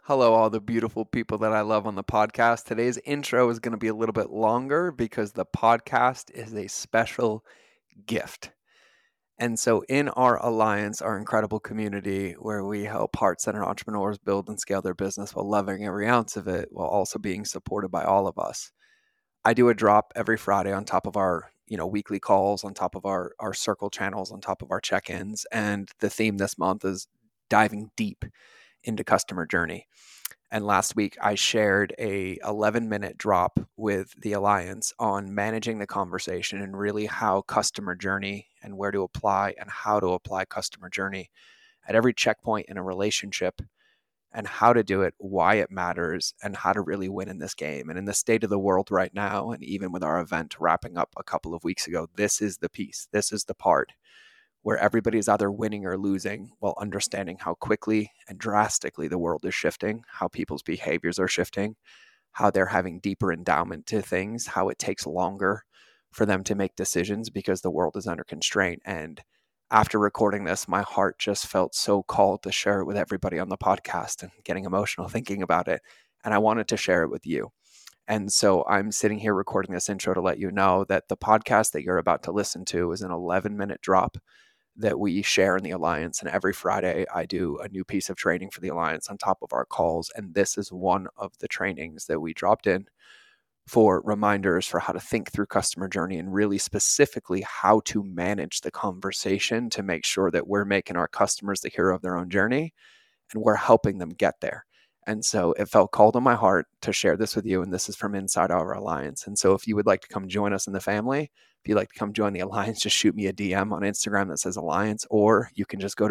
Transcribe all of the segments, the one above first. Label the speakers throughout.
Speaker 1: Hello, all the beautiful people that I love on the podcast. Today's intro is going to be a little bit longer because the podcast is a special gift. And so, in our alliance, our incredible community where we help heart centered entrepreneurs build and scale their business while loving every ounce of it, while also being supported by all of us. I do a drop every Friday on top of our weekly calls, on top of our circle channels, on top of our check-ins, and the theme this month is diving deep into customer journey. And last week I shared a 11-minute drop with the Alliance on managing the conversation and really how customer journey and where to apply and how to apply customer journey at every checkpoint in a relationship and how to do it, why it matters, and how to really win in this game. And in the state of the world right now, and even with our event wrapping up a couple of weeks ago, this is the piece, this is the part where everybody is either winning or losing while understanding how quickly and drastically the world is shifting, how people's behaviors are shifting, how they're having deeper endowment to things, how it takes longer for them to make decisions because the world is under constraint. And after recording this, my heart just felt so called to share it with everybody on the podcast and getting emotional thinking about it. And I wanted to share it with you. And so I'm sitting here recording this intro to let you know that the podcast that you're about to listen to is an 11-minute drop that we share in the Alliance. And every Friday, I do a new piece of training for the Alliance on top of our calls. And this is one of the trainings that we dropped in for reminders for how to think through customer journey and really specifically how to manage the conversation to make sure that we're making our customers the hero of their own journey and we're helping them get there. And so it felt called on my heart to share this with you. And this is from inside our Alliance. And so if you would like to come join us in the family, if you'd like to come join the Alliance, just shoot me a DM on Instagram that says Alliance, or you can just go to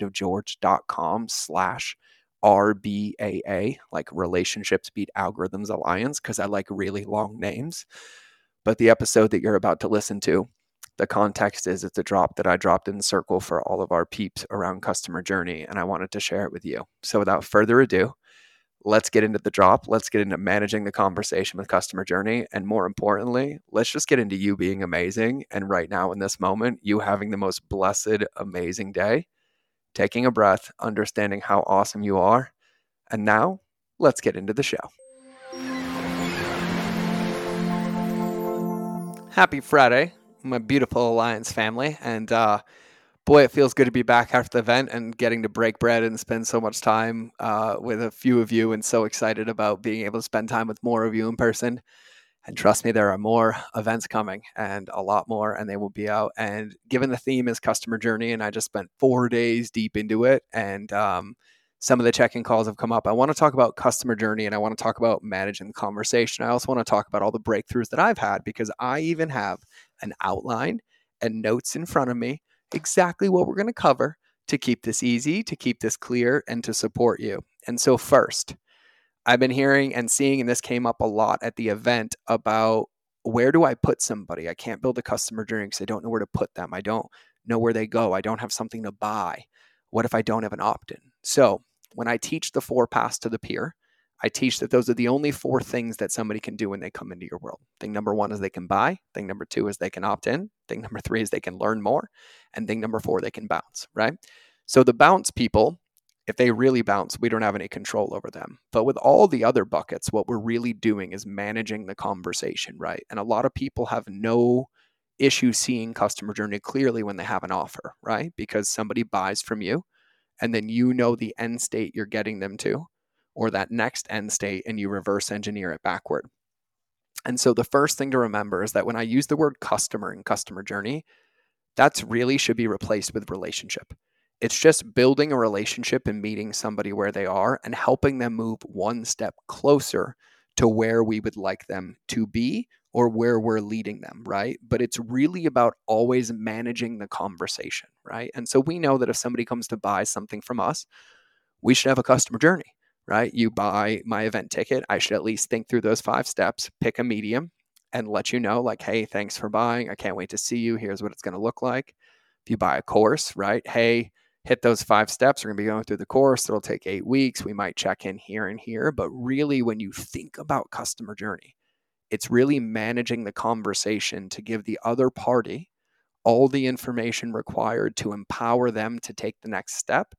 Speaker 1: mindofgeorge.com/RBAA, like Relationships Beat Algorithms Alliance, because I like really long names. But the episode that you're about to listen to, the context is it's a drop that I dropped in Circle for all of our peeps around customer journey, and I wanted to share it with you. So without further ado, let's get into the drop. Let's get into managing the conversation with customer journey. And more importantly, let's just get into you being amazing. And right now in this moment, you having the most blessed, amazing day, taking a breath, understanding how awesome you are. And now let's get into the show. Happy Friday, my beautiful Alliance family. And boy, it feels good to be back after the event and getting to break bread and spend so much time with a few of you, and so excited about being able to spend time with more of you in person. And trust me, there are more events coming and a lot more, and they will be out. And given the theme is customer journey, and I just spent 4 days deep into it, and some of the check-in calls have come up. I want to talk about customer journey, and I want to talk about managing the conversation. I also want to talk about all the breakthroughs that I've had, because I even have an outline and notes in front of me, exactly what we're going to cover to keep this easy, to keep this clear, and to support you. And so first, I've been hearing and seeing, and this came up a lot at the event, about where do I put somebody? I can't build a customer journey because I don't know where to put them. I don't know where they go. I don't have something to buy. What if I don't have an opt-in? So when I teach the 4 paths to the peer, I teach that those are the only 4 things that somebody can do when they come into your world. Thing number 1 is they can buy. Thing number 2 is they can opt in. Thing number 3 is they can learn more. And thing number 4, they can bounce, right? So the bounce people, if they really bounce, we don't have any control over them. But with all the other buckets, what we're really doing is managing the conversation, right? And a lot of people have no issue seeing customer journey clearly when they have an offer, right? Because somebody buys from you and then you know the end state you're getting them to, or that next end state, and you reverse engineer it backward. And so the first thing to remember is that when I use the word customer in customer journey, that's really should be replaced with relationship. It's just building a relationship and meeting somebody where they are and helping them move one step closer to where we would like them to be or where we're leading them, right? But it's really about always managing the conversation, right? And so we know that if somebody comes to buy something from us, we should have a customer journey, right? You buy my event ticket, I should at least think through those 5 steps, pick a medium, and let you know, like, hey, thanks for buying. I can't wait to see you. Here's what it's going to look like. If you buy a course, right? Hey, hit those 5 steps. We're going to be going through the course. It'll take 8 weeks. We might check in here and here. But really, when you think about customer journey, it's really managing the conversation to give the other party all the information required to empower them to take the next step,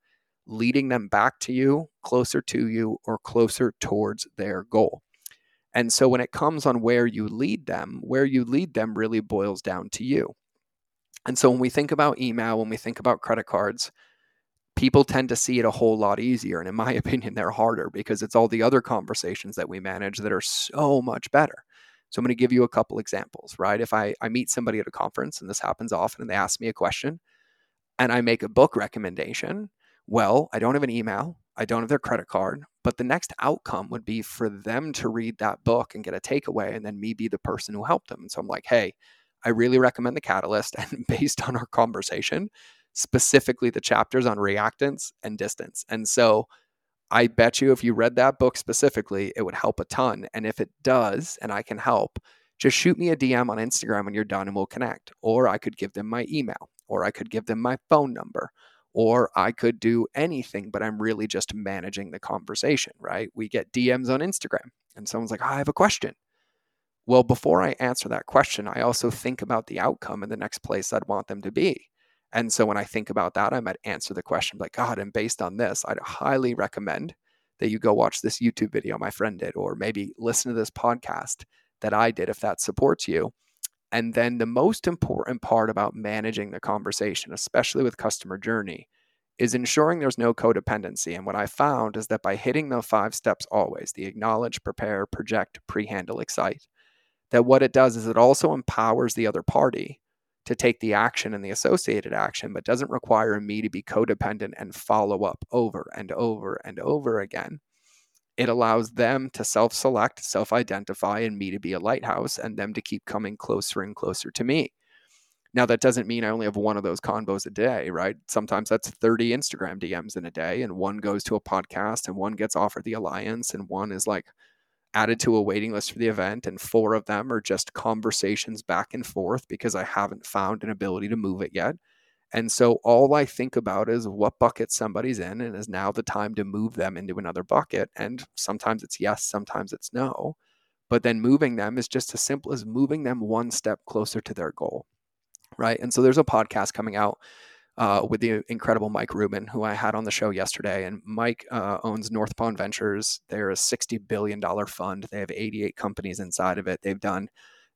Speaker 1: leading them back to you, closer to you, or closer towards their goal. And so when it comes on where you lead them really boils down to you. And so when we think about email, when we think about credit cards, people tend to see it a whole lot easier. And in my opinion, they're harder because it's all the other conversations that we manage that are so much better. So I'm going to give you a couple examples, right? If I meet somebody at a conference, and this happens often, and they ask me a question and I make a book recommendation, well, I don't have an email, I don't have their credit card, but the next outcome would be for them to read that book and get a takeaway, and then me be the person who helped them. And so I'm like, hey, I really recommend The Catalyst. And based on our conversation, specifically the chapters on reactance and distance. And so I bet you if you read that book specifically, it would help a ton. And if it does, and I can help, just shoot me a DM on Instagram when you're done and we'll connect. Or I could give them my email, or I could give them my phone number, or I could do anything, but I'm really just managing the conversation, right? We get DMs on Instagram and someone's like, oh, I have a question. Well, before I answer that question, I also think about the outcome and the next place I'd want them to be. And so when I think about that, I might answer the question like, God, and based on this, I'd highly recommend that you go watch this YouTube video my friend did, or maybe listen to this podcast that I did if that supports you. And then the most important part about managing the conversation, especially with customer journey, is ensuring there's no codependency. And what I found is that by hitting the 5 steps always, the acknowledge, prepare, project, pre-handle, excite, that what it does is it also empowers the other party to take the action and the associated action, but doesn't require me to be codependent and follow up over and over and over again. It allows them to self-select, self-identify, and me to be a lighthouse, and them to keep coming closer and closer to me. Now, that doesn't mean I only have one of those convos a day, right? Sometimes that's 30 Instagram DMs in a day, and one goes to a podcast, and one gets offered the alliance, and one is like added to a waiting list for the event, and 4 of them are just conversations back and forth because I haven't found an ability to move it yet. And so all I think about is what bucket somebody's in, and is now the time to move them into another bucket. And sometimes it's yes, sometimes it's no. But then moving them is just as simple as moving them one step closer to their goal, right? And so there's a podcast coming out with the incredible Mike Rubin, who I had on the show yesterday. And Mike owns North Pond Ventures. They're a $60 billion fund. They have 88 companies inside of it. They've done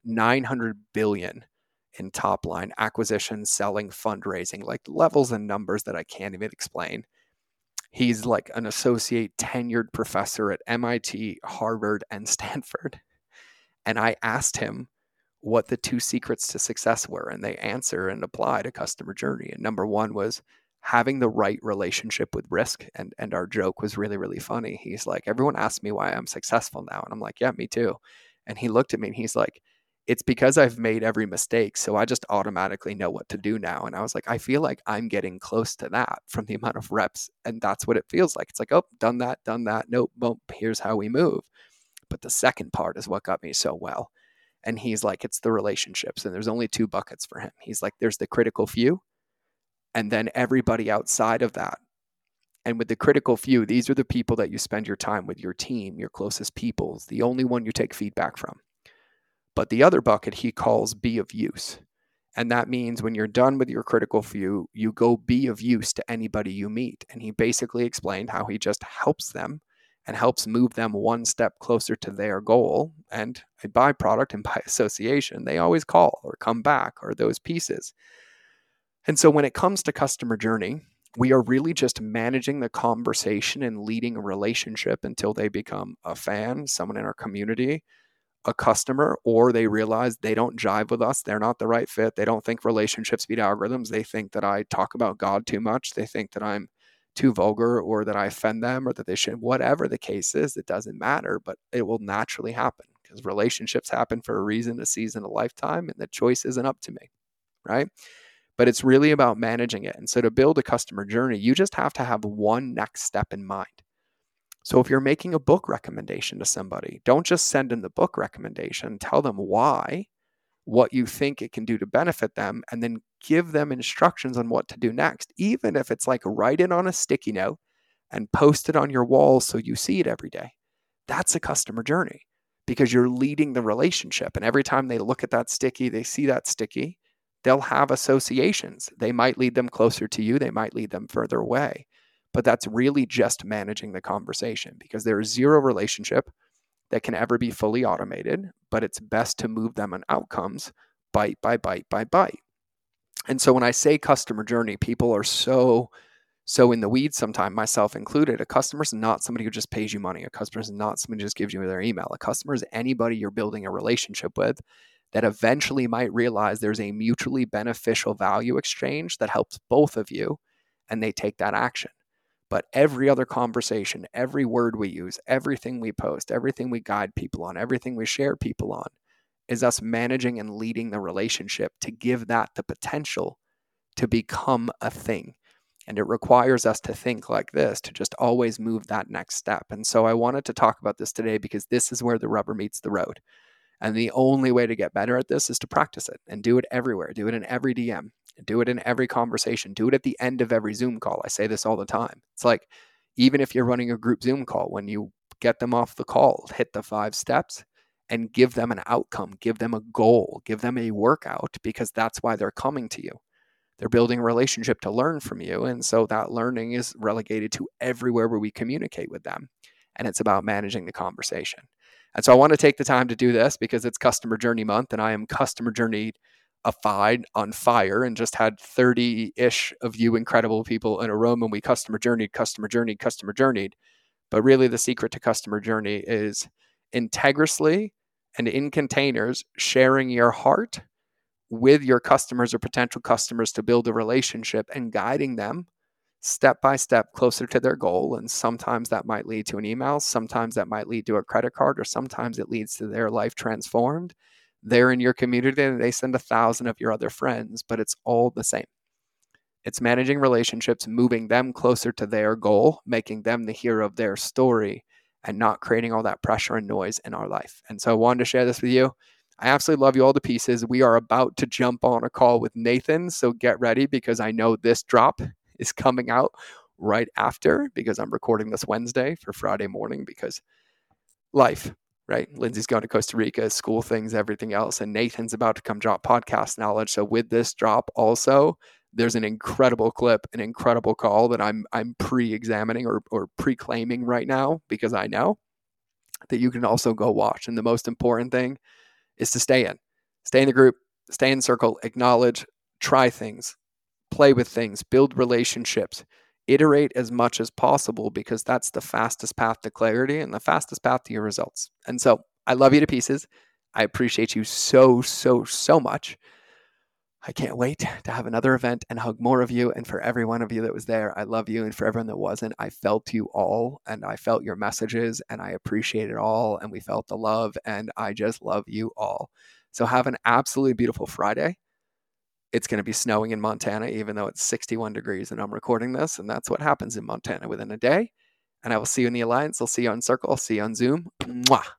Speaker 1: $900 billion in top line acquisition, selling, fundraising, like levels and numbers that I can't even explain. He's like an associate tenured professor at MIT, Harvard, and Stanford. And I asked him what the 2 secrets to success were, and they answer and apply to customer journey. And number 1 was having the right relationship with risk. And our joke was really, really funny. He's like, everyone asks me why I'm successful now. And I'm like, yeah, me too. And he looked at me and he's like, it's because I've made every mistake, so I just automatically know what to do now. And I was like, I feel like I'm getting close to that from the amount of reps. And that's what it feels like. It's like, oh, done that. Nope, here's how we move. But the second part is what got me so well. And he's like, it's the relationships. And there's only 2 buckets for him. He's like, there's the critical few, and then everybody outside of that. And with the critical few, these are the people that you spend your time with, your team, your closest people, the only one you take feedback from. But the other bucket he calls be of use. And that means when you're done with your critical few, you go be of use to anybody you meet. And he basically explained how he just helps them and helps move them one step closer to their goal. And a byproduct and by association, they always call or come back or those pieces. And so when it comes to customer journey, we are really just managing the conversation and leading a relationship until they become a fan, someone in our community, a customer, or they realize they don't jive with us. They're not the right fit. They don't think relationships beat algorithms. They think that I talk about God too much. They think that I'm too vulgar, or that I offend them, or that they should, whatever the case is, it doesn't matter, but it will naturally happen because relationships happen for a reason, a season, a lifetime, and the choice isn't up to me, right? But it's really about managing it. And so to build a customer journey, you just have to have one next step in mind. So if you're making a book recommendation to somebody, don't just send in the book recommendation, tell them why, what you think it can do to benefit them, and then give them instructions on what to do next. Even if it's like write it on a sticky note and post it on your wall so you see it every day. That's a customer journey because you're leading the relationship. And every time they look at that sticky, they see that sticky, they'll have associations. They might lead them closer to you. They might lead them further away. but that's really just managing the conversation, because there is zero relationship that can ever be fully automated, but it's best to move them on outcomes bite by bite by bite. And so when I say customer journey, people are so in the weeds sometimes, myself included. A customer is not somebody who just pays you money. A customer is not somebody who just gives you their email. A customer is anybody you're building a relationship with that eventually might realize there's a mutually beneficial value exchange that helps both of you, and they take that action. But every other conversation, every word we use, everything we post, everything we guide people on, everything we share people on is us managing and leading the relationship to give that the potential to become a thing. And it requires us to think like this, to just always move that next step. And so I wanted to talk about this today because this is where the rubber meets the road. And the only way to get better at this is to practice it and do it everywhere. Do it in every DM, do it in every conversation, do it at the end of every Zoom call. I say this all the time. It's like, even if you're running a group Zoom call, when you get them off the call, hit the 5 steps and give them an outcome, give them a goal, give them a workout, because that's why they're coming to you. They're building a relationship to learn from you. And so that learning is relegated to everywhere where we communicate with them. And it's about managing the conversation. And so I want to take the time to do this because it's Customer Journey Month, and I am customer journey-ified, on fire, and just had 30-ish of you incredible people in a room, and we customer journeyed. But really the secret to customer journey is integrously and in containers sharing your heart with your customers or potential customers to build a relationship and guiding them step by step closer to their goal. And sometimes that might lead to an email, sometimes that might lead to a credit card, or sometimes it leads to their life transformed. They're in your community and they send 1,000 of your other friends, but it's all the same. It's managing relationships, moving them closer to their goal, making them the hero of their story, and not creating all that pressure and noise in our life. And so I wanted to share this with you. I absolutely love you all to pieces. We are about to jump on a call with Nathan, so get ready, because I know this drop is coming out right after, because I'm recording this Wednesday for Friday morning, because life, right? Lindsay's going to Costa Rica, school things, everything else, and Nathan's about to come drop podcast knowledge. So with this drop also, there's an incredible clip, an incredible call that I'm pre-examining or pre-claiming right now, because I know that you can also go watch. And the most important thing is to stay in the group, stay in the circle, acknowledge, try things, play with things, build relationships, iterate as much as possible, because that's the fastest path to clarity and the fastest path to your results. And so I love you to pieces. I appreciate you so much. I can't wait to have another event and hug more of you. And for every one of you that was there, I love you. And for everyone that wasn't, I felt you all, and I felt your messages, and I appreciate it all. And we felt the love, and I just love you all. So have an absolutely beautiful Friday. It's going to be snowing in Montana, even though it's 61 degrees and I'm recording this. And that's what happens in Montana within a day. And I will see you in the Alliance. I'll see you on Circle. I'll see you on Zoom. Mwah.